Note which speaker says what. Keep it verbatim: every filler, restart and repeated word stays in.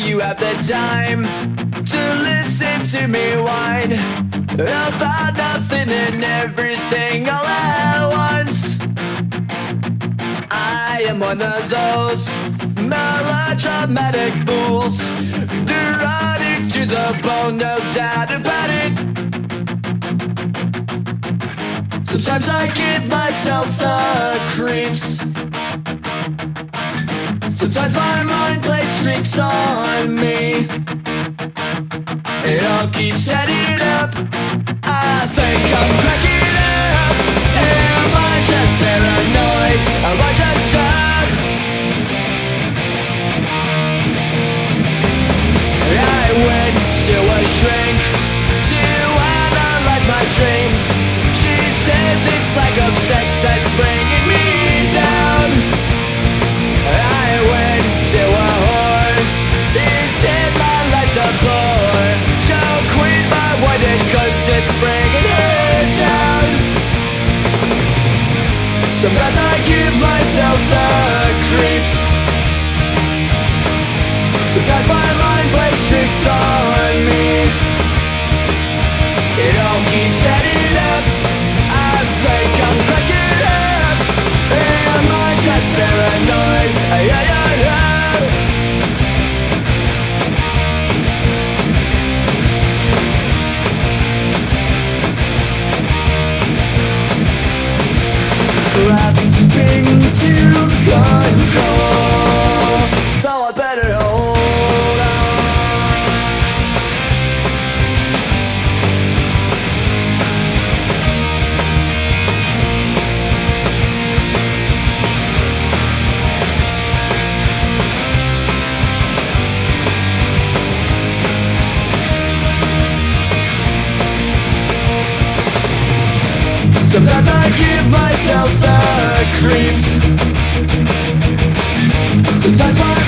Speaker 1: you have the time to listen to me whine about nothing and everything all at once? I am one of those melodramatic fools, neurotic to the bone, no doubt about it. Sometimes I give myself the creeps. Sometimes my mind plays tricks on me. It all keeps adding up. I think I'm cracking up. Am I just paranoid? Am I just stuck? I went to a shrink to analyze my dreams. She says it's lack of sex that's bringing me down. I went to a whore. He said my life's a bore. So quit my wedding cause it's bringing her down. Sometimes I give myself the creeps. Sometimes my mind plays tricks on me. It all keeps adding up. I think I'm cracking up. Am I just paranoid? Yeah, yeah, yeah. Grasping to control, so I better hold on. Sometimes I give myself the creeps. Sometimes my